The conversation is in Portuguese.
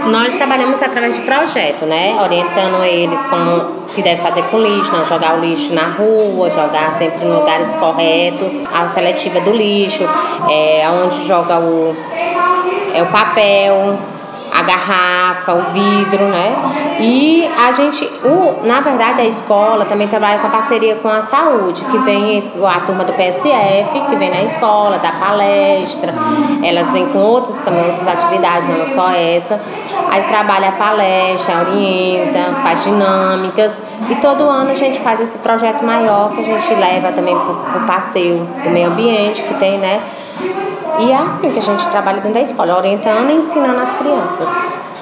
Nós trabalhamos através de projeto, né? Orientando eles como que deve fazer com lixo, não jogar o lixo na rua, jogar sempre em lugares corretos, a seletiva do lixo, onde joga o papel, a garrafa, o vidro, né? E a gente, na verdade, a escola também trabalha com parceria com a saúde, que vem a turma do PSF, que vem na escola, dá palestra, elas vêm com outras atividades, não só essa. Aí trabalha a palestra, orienta, faz dinâmicas, e todo ano a gente faz esse projeto maior que a gente leva também para o passeio do meio ambiente que tem, né? E é assim que a gente trabalha dentro da escola, orientando e ensinando as crianças.